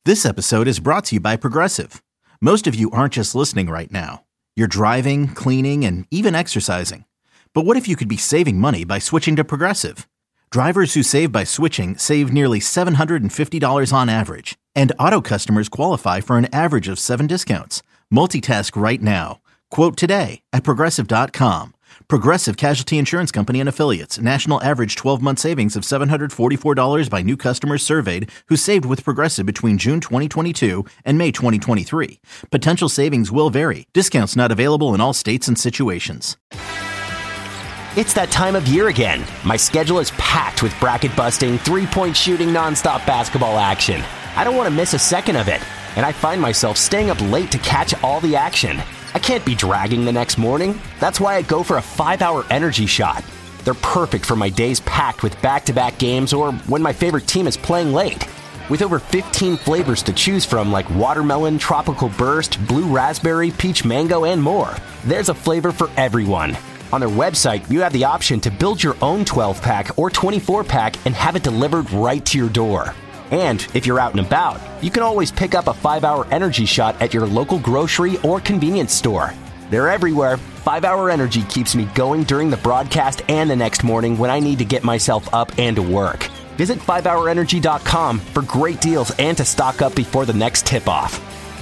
This episode is brought to you by Progressive. Most of you aren't just listening right now. You're driving, cleaning, and even exercising. But what if you could be saving money by switching to Progressive? Drivers who save by switching save nearly $750 on average. And auto customers qualify for an average of 7 discounts. Multitask right now. Quote today at Progressive.com. Progressive Casualty Insurance Company and Affiliates. National average 12-month savings of $744 by new customers surveyed who saved with Progressive between June 2022 and May 2023. Potential savings will vary. Discounts not available in all states and situations. It's that time of year again. My schedule is packed with bracket-busting, three-point shooting, nonstop basketball action. I don't want to miss a second of it, and I find myself staying up late to catch all the action. I can't be dragging the next morning. That's why I go for a 5-hour energy shot. They're perfect for my days packed with back-to-back games or when my favorite team is playing late. With over 15 flavors to choose from like watermelon, tropical burst, blue raspberry, peach mango, and more, there's a flavor for everyone. On their website, you have the option to build your own 12-pack or 24-pack and have it delivered right to your door. And if you're out and about, you can always pick up a 5-hour energy shot at your local grocery or convenience store. They're everywhere. 5-hour energy keeps me going during the broadcast and the next morning when I need to get myself up and to work. Visit 5hourenergy.com for great deals and to stock up before the next tip-off.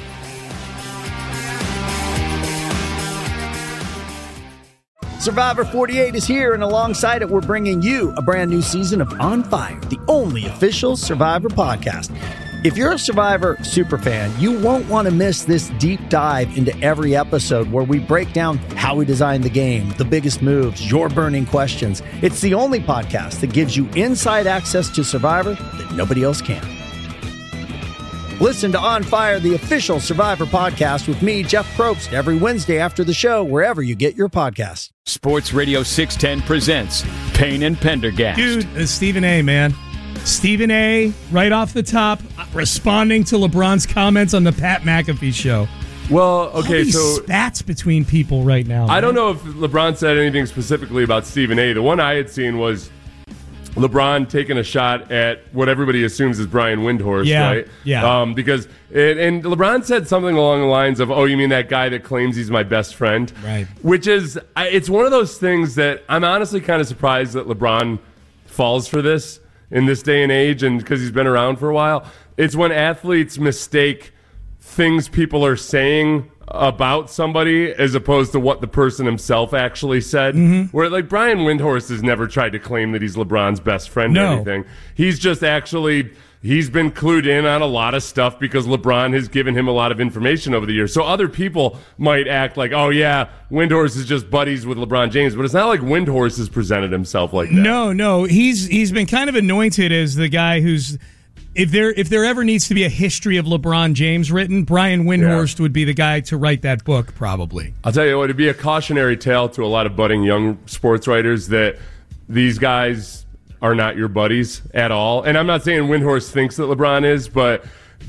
Survivor 48 is here, and alongside it, we're bringing you a brand new season of On Fire, the only official Survivor podcast. If you're a Survivor superfan, you won't want to miss this deep dive into every episode where we break down how we designed the game, the biggest moves, your burning questions. It's the only podcast that gives you inside access to Survivor that nobody else can. Listen to On Fire, the official Survivor podcast with me, Jeff Probst, every Wednesday after the show, wherever you get your podcasts. Sports Radio 610 presents Payne and Pendergast. Dude, Stephen A., man. Stephen A., right off the top, responding to LeBron's comments on the Pat McAfee show. Well, okay, all these so spats between people right now. I don't know if LeBron said anything specifically about Stephen A. The one I had seen was LeBron taking a shot at what everybody assumes is Brian Windhorst, right? Yeah. Because and LeBron said something along the lines of, "Oh, you mean that guy that claims he's my best friend?" Right. Which is, it's one of those things that I'm honestly kind of surprised that LeBron falls for this in this day and age, and because he's been around for a while. It's when athletes mistake things people are saying about somebody as opposed to what the person himself actually said. Mm-hmm. Where, like, Brian Windhorst has never tried to claim that he's LeBron's best friend or anything. He's just actually, he's been clued in on a lot of stuff because LeBron has given him a lot of information over the years. So other people might act like, oh yeah, Windhorst is just buddies with LeBron James, but it's not like Windhorst has presented himself like that. No, he's been kind of anointed as the guy who's, if there ever needs to be a history of LeBron James written, Brian Windhorst would be the guy to write that book, probably. I'll tell you what, it'd be a cautionary tale to a lot of budding young sports writers that these guys are not your buddies at all. And I'm not saying Windhorst thinks that LeBron is, but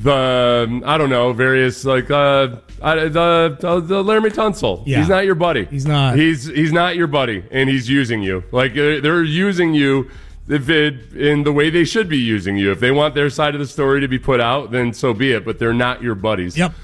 various, like, the Laramie Tunsil. Yeah. He's not your buddy. He's not. He's not your buddy, and he's using you. Like, they're using you in the way they should be using you. If they want their side of the story to be put out, then so be it, but they're not your buddies. Yep.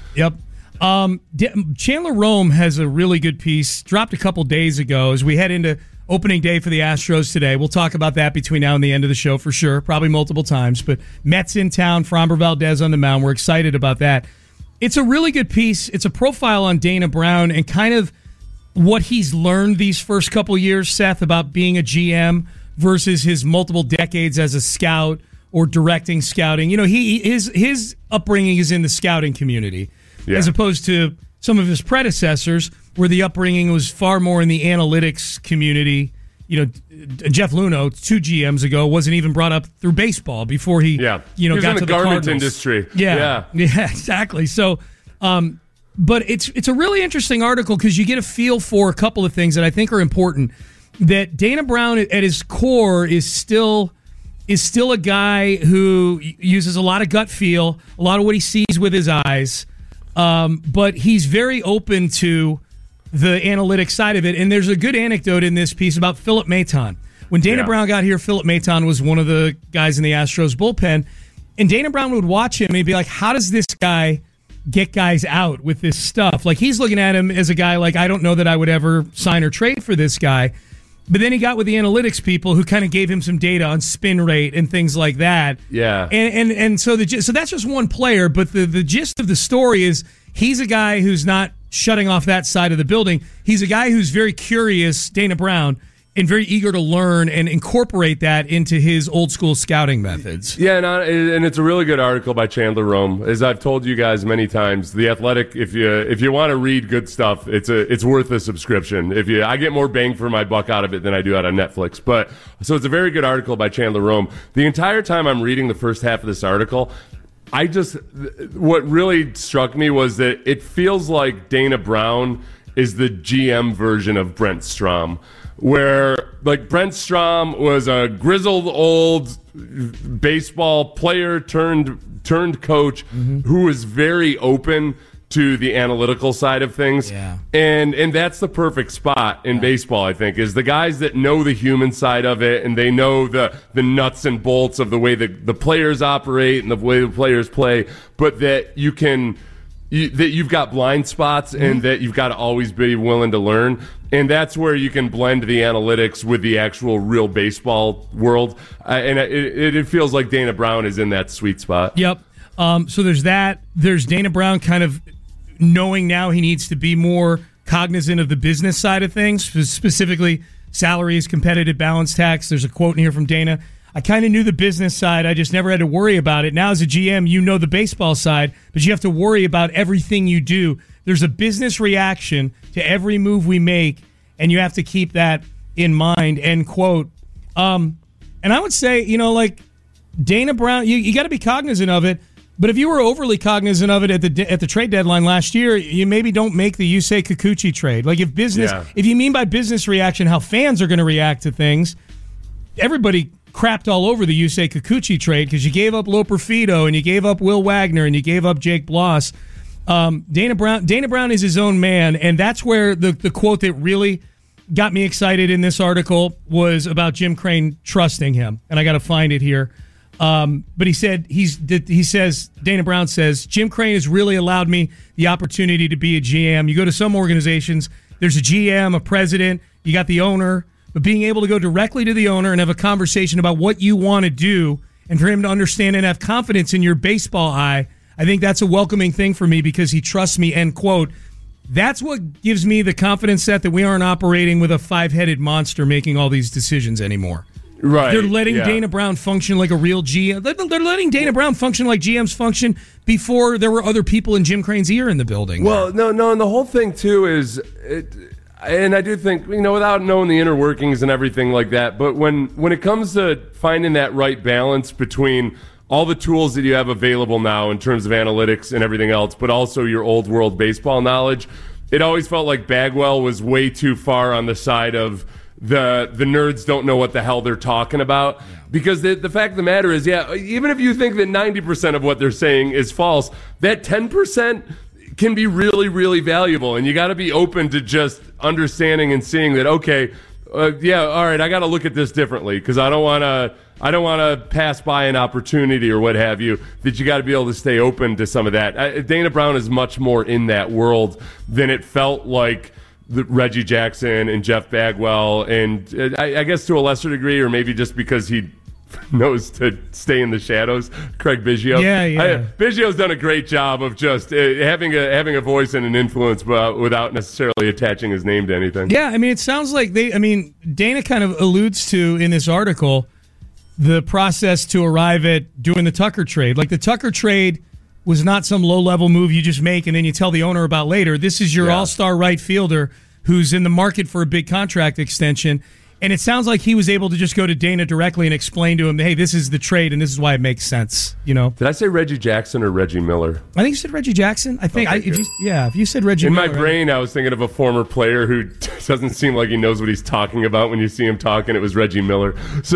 Chandler Rome has a really good piece, dropped a couple days ago as we head into opening day for the Astros today. We'll talk about that between now and the end of the show for sure, probably multiple times, but Mets in town, Framber Valdez on the mound. We're excited about that. It's a really good piece. It's a profile on Dana Brown and kind of what he's learned these first couple years, Seth, about being a GM versus his multiple decades as a scout or directing scouting. You know, his upbringing is in the scouting community, as opposed to some of his predecessors, where the upbringing was far more in the analytics community. You know, Jeff Luhnow, 2 GMs ago, wasn't even brought up through baseball before he got in to the the garment Cardinals. industry. Yeah, exactly. So, but it's a really interesting article because you get a feel for a couple of things that I think are important. That Dana Brown at his core is still a guy who uses a lot of gut feel, a lot of what he sees with his eyes, but he's very open to the analytic side of it. And there's a good anecdote in this piece about Philip Maton. When Dana Brown got here, Philip Maton was one of the guys in the Astros bullpen, And Dana Brown would watch him and he'd be like, how does this guy get guys out with this stuff? Like, he's looking at him as a guy like, I don't know that I would ever sign or trade for this guy. But then he got with the analytics people who kind of gave him some data on spin rate and things like that. Yeah. And so that's just one player, but the gist of the story is he's a guy who's not shutting off that side of the building. He's a guy who's very curious, Dana Brown, and very eager to learn and incorporate that into his old school scouting methods. Yeah, and it's a really good article by Chandler Rome. As I've told you guys many times, The Athletic, if you want to read good stuff, it's worth a subscription. I get more bang for my buck out of it than I do out of Netflix. But so it's a very good article by Chandler Rome. The entire time I'm reading the first half of this article, what really struck me was that it feels like Dana Brown is the GM version of Brent Strom, where like Brent Strom was a grizzled old baseball player turned coach who was very open to the analytical side of things. Yeah. And that's the perfect spot in baseball, I think, is the guys that know the human side of it and they know the nuts and bolts of the way the players operate and the way the players play, but that that you've got blind spots and that you've got to always be willing to learn. And that's where you can blend the analytics with the actual real baseball world. And it feels like Dana Brown is in that sweet spot. Yep. So there's that. There's Dana Brown kind of knowing now he needs to be more cognizant of the business side of things, specifically salaries, competitive balance tax. There's a quote in here from Dana. I kind of knew the business side. I just never had to worry about it. Now as a GM, you know the baseball side, but you have to worry about everything you do. There's a business reaction to every move we make, and you have to keep that in mind, end quote. And I would say, like Dana Brown, you got to be cognizant of it, but if you were overly cognizant of it at the trade deadline last year, you maybe don't make the Yusei Kikuchi trade. Like if you mean by business reaction how fans are going to react to things, everybody crapped all over the Yusei Kikuchi trade because you gave up Loper Fido and you gave up Will Wagner and you gave up Jake Bloss. Dana Brown is his own man, and that's where the quote that really got me excited in this article was about Jim Crane trusting him, and I got to find it here. But he says Dana Brown says Jim Crane has really allowed me the opportunity to be a GM. You go to some organizations, there's a GM, a president, you got the owner. But being able to go directly to the owner and have a conversation about what you want to do and for him to understand and have confidence in your baseball eye, I think that's a welcoming thing for me because he trusts me, end quote. That's what gives me the confidence set that we aren't operating with a five-headed monster making all these decisions anymore. Right. They're letting Dana Brown function like a real GM. They're letting Dana Brown function like GMs function before there were other people in Jim Crane's ear in the building. Well, no, and the whole thing, too, is... And I do think, without knowing the inner workings and everything like that, but when it comes to finding that right balance between all the tools that you have available now in terms of analytics and everything else, but also your old world baseball knowledge, it always felt like Bagwell was way too far on the side of the nerds don't know what the hell they're talking about. Yeah. Because the fact of the matter is, even if you think that 90% of what they're saying is false, that 10% can be really, really valuable, and you got to be open to just understanding and seeing that. Okay, all right, I got to look at this differently because I don't want to pass by an opportunity or what have you. That you got to be able to stay open to some of that. Dana Brown is much more in that world than it felt like Reggie Jackson and Jeff Bagwell, and I guess to a lesser degree, or maybe just because he knows to stay in the shadows, Craig Biggio. Yeah. Biggio's done a great job of just having a voice and an influence, but without necessarily attaching his name to anything. Yeah, I mean, it sounds like Dana kind of alludes to in this article the process to arrive at doing the Tucker trade. Like the Tucker trade was not some low-level move you just make and then you tell the owner about later. This is your all-star right fielder who's in the market for a big contract extension. And it sounds like he was able to just go to Dana directly and explain to him, hey, this is the trade and this is why it makes sense. Did I say Reggie Jackson or Reggie Miller? I think you said Reggie Jackson. I think if you said Reggie Miller. In my brain, I was thinking of a former player who doesn't seem like he knows what he's talking about when you see him talking. It was Reggie Miller.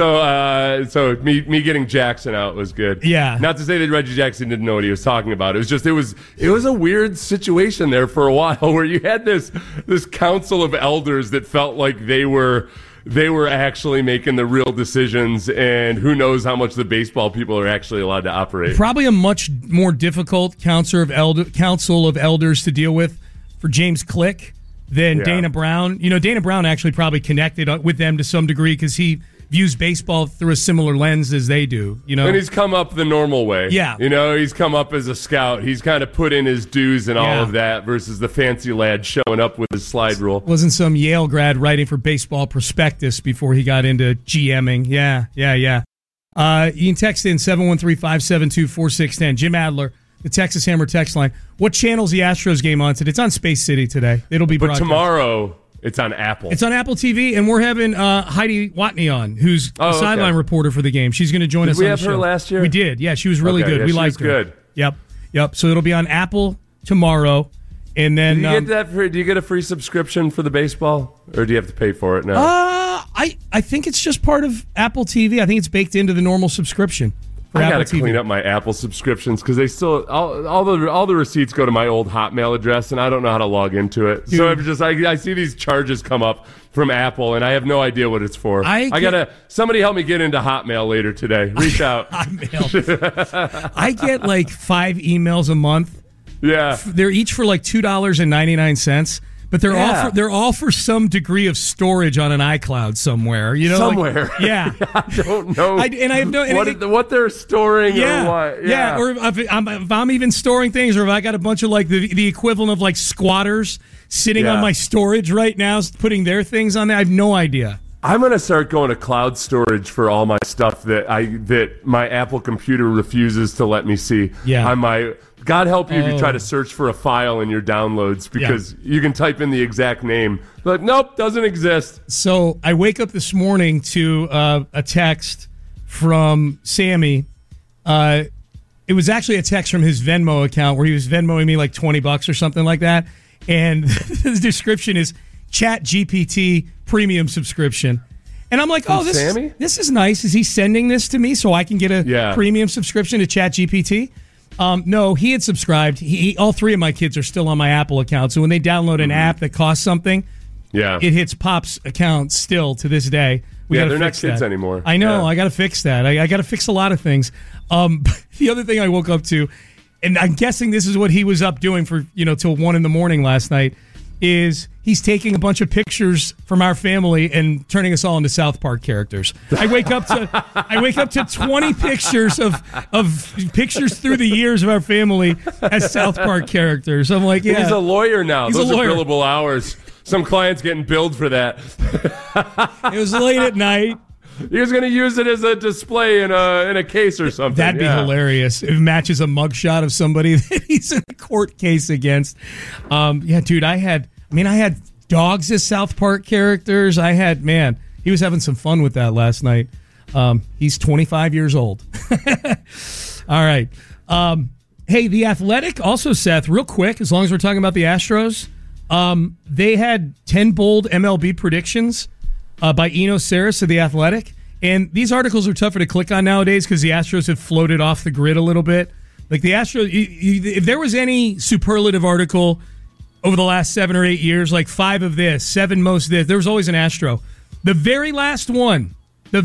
So me getting Jackson out was good. Yeah. Not to say that Reggie Jackson didn't know what he was talking about. It was just it was a weird situation there for a while where you had this council of elders that felt like they were they were actually making the real decisions, and who knows how much the baseball people are actually allowed to operate. Probably a much more difficult council of elders to deal with for James Click than Dana Brown. You know, Dana Brown actually probably connected with them to some degree because he views baseball through a similar lens as they do, you know. And he's come up the normal way. Yeah. You know, he's come up as a scout. He's kind of put in his dues and all of that versus the fancy lad showing up with his slide rule. Wasn't some Yale grad writing for Baseball Prospectus before he got into GMing. Yeah. You can text in 713-572-4610. Jim Adler, the Texas Hammer text line. What channel's the Astros game on today? It's on Space City today. It'll be broadcast. But tomorrow, it's on Apple. It's on Apple TV, and we're having Heidi Watney on, who's a sideline reporter for the game. She's going to join us on the show. Did we have her last year? We did. Yeah, she was really good. Yeah, we liked her. Good. Yep. So it'll be on Apple tomorrow, and then do you get a free subscription for the baseball, or do you have to pay for it now? I think it's just part of Apple TV. I think it's baked into the normal subscription. I got to clean up my Apple subscriptions because they still all the receipts go to my old Hotmail address, and I don't know how to log into it. Dude. So I see these charges come up from Apple, and I have no idea what it's for. I gotta somebody help me get into Hotmail later today. Reach out. I get like 5 emails a month. Yeah, they're each for like $2.99. But they're all for some degree of storage on an iCloud somewhere. You know, somewhere. Yeah, I don't know. I have no what they're storing. Yeah, or what. Yeah. Or if I'm even storing things, or if I got a bunch of like the equivalent of like squatters sitting on my storage right now, putting their things on there. I have no idea. I'm gonna start going to cloud storage for all my stuff that my Apple computer refuses to let me see. Yeah. On my. God help you if you try to search for a file in your downloads because you can type in the exact name. But nope, doesn't exist. So I wake up this morning to a text from Sammy. It was actually a text from his Venmo account where he was Venmoing me like $20 or something like that. And the description is Chat GPT premium subscription. And I'm like, this is nice. Is he sending this to me so I can get a premium subscription to Chat GPT? No, he had subscribed. All 3 of my kids are still on my Apple account. So when they download an app that costs something, it hits Pop's account still to this day. They're not kids anymore. I know. Yeah. I got to fix that. I got to fix a lot of things. The other thing I woke up to, and I'm guessing this is what he was up doing for till 1 a.m. last night, is he's taking a bunch of pictures from our family and turning us all into South Park characters. I wake up to 20 pictures of pictures through the years of our family as South Park characters. I'm like, yeah. He's a lawyer now. Those are billable hours. Some clients getting billed for that. It was late at night. He was going to use it as a display in a case or something. That'd be hilarious. It matches a mugshot of somebody that he's in a court case against. Dude, I had dogs as South Park characters. He was having some fun with that last night. He's 25 years old. All right. Hey, The Athletic, also, Seth, real quick, as long as we're talking about the Astros, they had 10 bold MLB predictions by Eno Saris of The Athletic. And these articles are tougher to click on nowadays because the Astros have floated off the grid a little bit. Like the Astros, if there was any superlative article over the last 7 or 8 years, like 5 of this, 7 most this, there was always an Astro. The very last one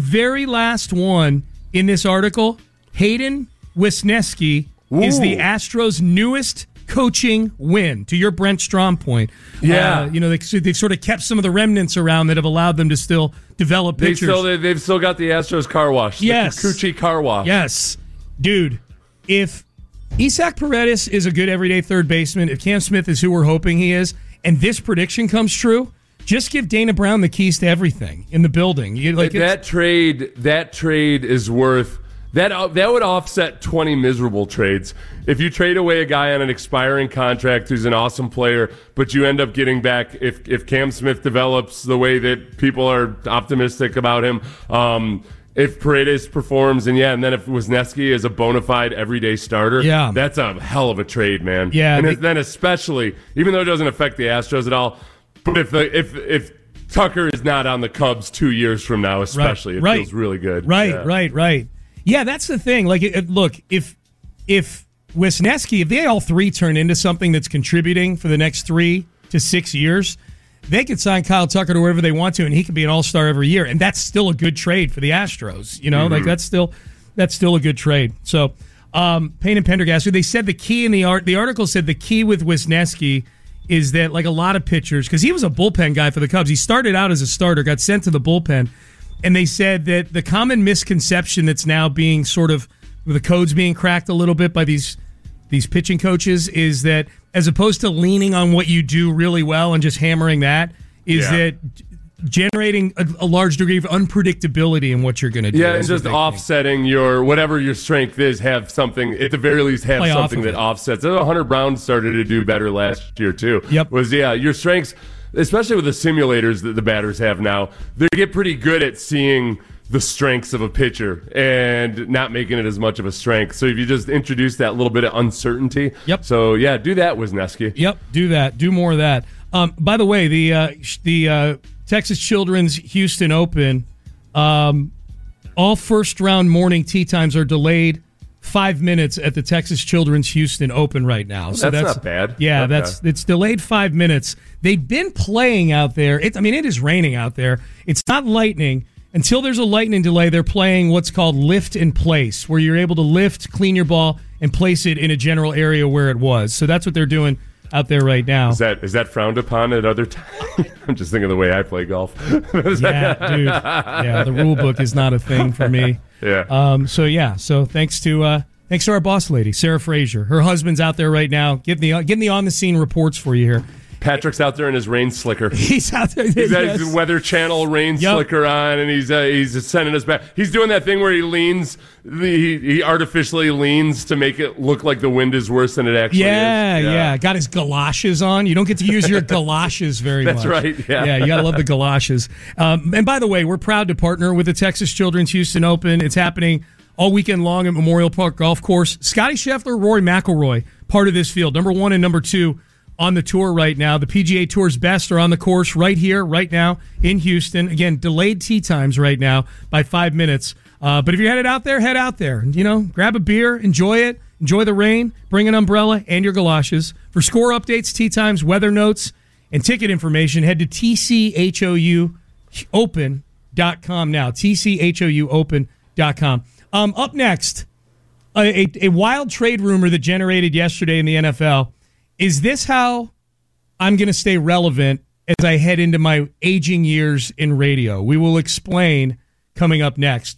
in this article, Hayden Wesneski is the Astros' newest coaching win, to your Brent Strom point. Yeah. They've sort of kept some of the remnants around that have allowed them to still develop pitchers. They've still got the Astros car wash. Yes. The Kikuchi car wash. Yes. Dude, if Isaac Paredes is a good everyday third baseman, if Cam Smith is who we're hoping he is, and this prediction comes true, just give Dana Brown the keys to everything in the building. That trade is worth... That would offset 20 miserable trades. If you trade away a guy on an expiring contract who's an awesome player, but you end up getting back, if Cam Smith develops the way that people are optimistic about him, if Paredes performs, and then if Wesneski is a bona fide everyday starter, that's a hell of a trade, man. Yeah, and then especially, even though it doesn't affect the Astros at all, but if Tucker is not on the Cubs 2 years from now, especially, it feels really good. Right. Yeah, that's the thing. Like, look, if Wesneski, if they all 3 turn into something that's contributing for the next 3 to 6 years, they could sign Kyle Tucker to wherever they want to, and he could be an all-star every year, and that's still a good trade for the Astros. Like that's still a good trade. So, Payne and Pendergast, they said the key in the article said the key with Wisniewski is that, like a lot of pitchers, because he was a bullpen guy for the Cubs. He started out as a starter, got sent to the bullpen, and they said that the common misconception that's now being sort of, the codes being cracked a little bit by these pitching coaches is that as opposed to leaning on what you do really well and just hammering that, that generating a large degree of unpredictability in what you're going to do. Yeah, and just offsetting your, whatever your strength is, have something, at the very least, have something that offsets. Hunter Brown started to do better last year, too. Yep. Your strengths, especially with the simulators that the batters have now, they get pretty good at seeing the strengths of a pitcher and not making it as much of a strength. So if you just introduce that little bit of uncertainty. Yep. So, do that, Wisniewski. Yep, do that. Do more of that. By the way, the Texas Children's Houston Open, all first-round morning tee times are delayed 5 minutes at the Texas Children's Houston Open right now. So that's not bad. Yeah, okay. It's delayed 5 minutes. They've been playing out there. It is raining out there. It's not lightning. Until there's a lightning delay, they're playing what's called lift in place, where you're able to lift, clean your ball, and place it in a general area where it was. So that's what they're doing out there right now. Is that frowned upon at other times? I'm just thinking of the way I play golf. Yeah, dude. Yeah, the rule book is not a thing for me. Yeah. So thanks to our boss lady, Sarah Frazier. Her husband's out there right now, getting the on the scene reports for you here. Patrick's out there in his rain slicker. He's out there. He's got his Weather Channel rain slicker on, and he's sending us back. He's doing that thing where he leans, he artificially leans to make it look like the wind is worse than it actually is. Yeah. Got his galoshes on. You don't get to use your galoshes very much. That's right. Yeah, you gotta love the galoshes. And by the way, we're proud to partner with the Texas Children's Houston Open. It's happening all weekend long at Memorial Park Golf Course. Scotty Scheffler, Rory McIlroy, part of this field, number 1 and number 2. On the tour right now. The PGA Tour's best are on the course right here, right now in Houston. Again, delayed tee times right now by 5 minutes. But if you're headed out there, head out there. Grab a beer, enjoy it, enjoy the rain, bring an umbrella and your galoshes. For score updates, tee times, weather notes, and ticket information, head to tchouopen.com now. tchouopen.com. Up next, a wild trade rumor that generated yesterday in the NFL. Is this how I'm going to stay relevant as I head into my aging years in radio? We will explain coming up next.